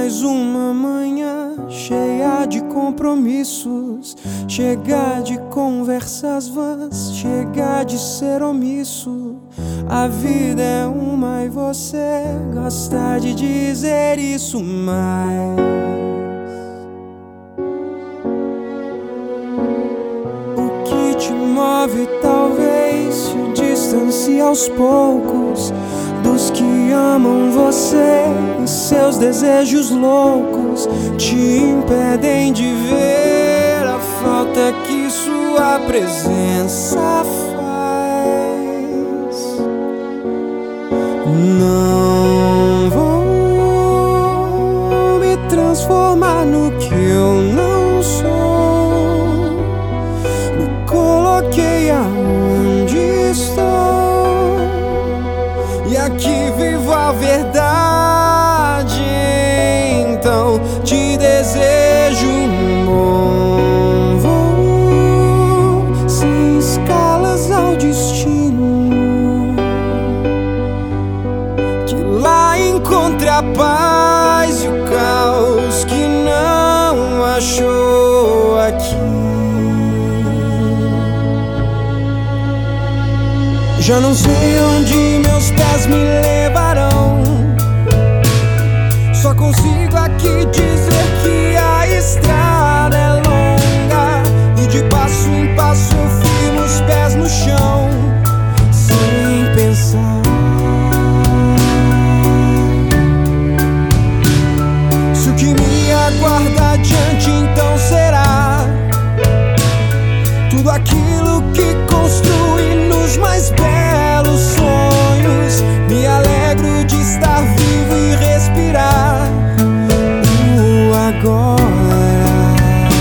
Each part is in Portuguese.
mais uma manhã cheia de compromissos, chega de conversas vãs, chega de ser omisso. A vida é uma e você gosta de dizer isso, mas o que te move talvez se distancie aos poucos dos que amam você, e seus desejos loucos te impedem de ver a falta que sua presença faz. Não vou me transformar no que eu não sou. Me coloquei aonde estou e aqui vivo a verdade. Então te desejo um bom voo, sem escalas ao destino. Que lá encontre a paz e o caos que não achou aqui. Já não sei onde meus pés me levarão, só consigo aqui dizer que a estrada é longa e de passo em passo eu firmo os pés no chão, sem pensar. Se o que me aguarda adiante então será tudo aquilo que construí nos mais belos sonhos. Me alegro de estar vivo e respirar o agora.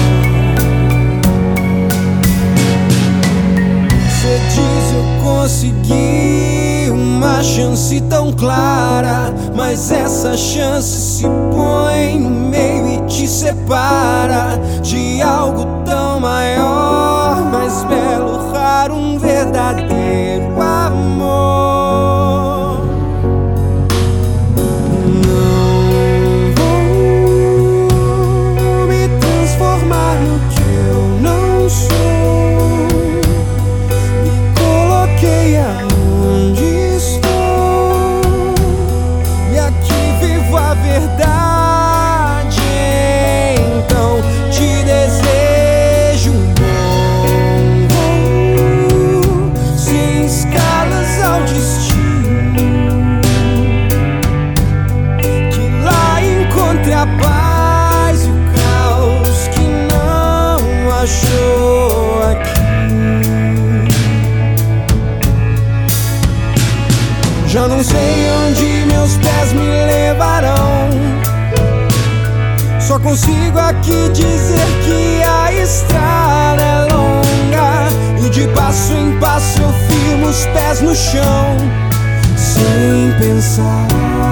Cê diz eu consegui uma chance tão clara, mas essa chance se põe no meio e te separa de algo tão maior, mais belo, raro, um verdadeiro amor. Não vou me transformar no que eu não sou. Me coloquei aonde estou e aqui vivo a verdade. Então te desejo um bom voo, sem escalas ao destino. Que lá encontre a paz e o caos que não achou aqui. Já não sei onde meus pés me levarão, só consigo aqui dizer que a estrada é longa e de passo em passo eu firmo os pés no chão, sem pensar.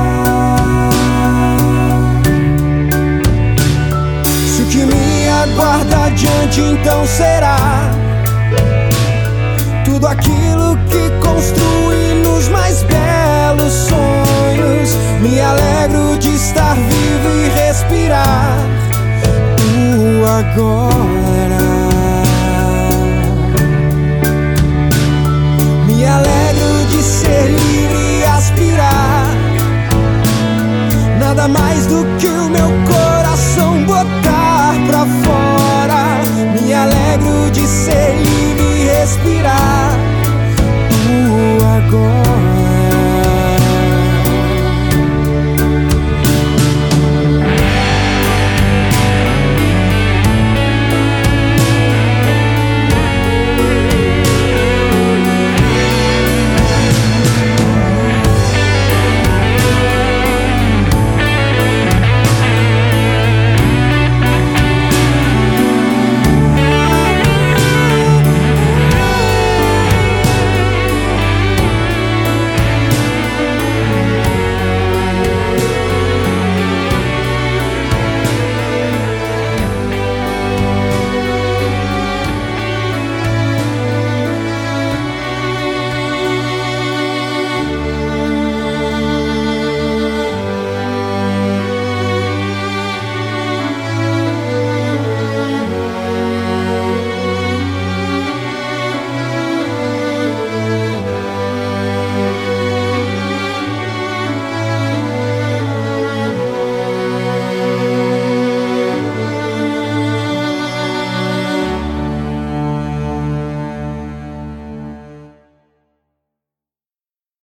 Se o que me aguarda adiante então será tudo aquilo que construí nos mais belos sonhos. Me alegro de estar vivo e respirar o agora. Me alegro de ser livre e aspirar nada mais do que o meu coração botar pra fora. Me alegro de ser livre e respirar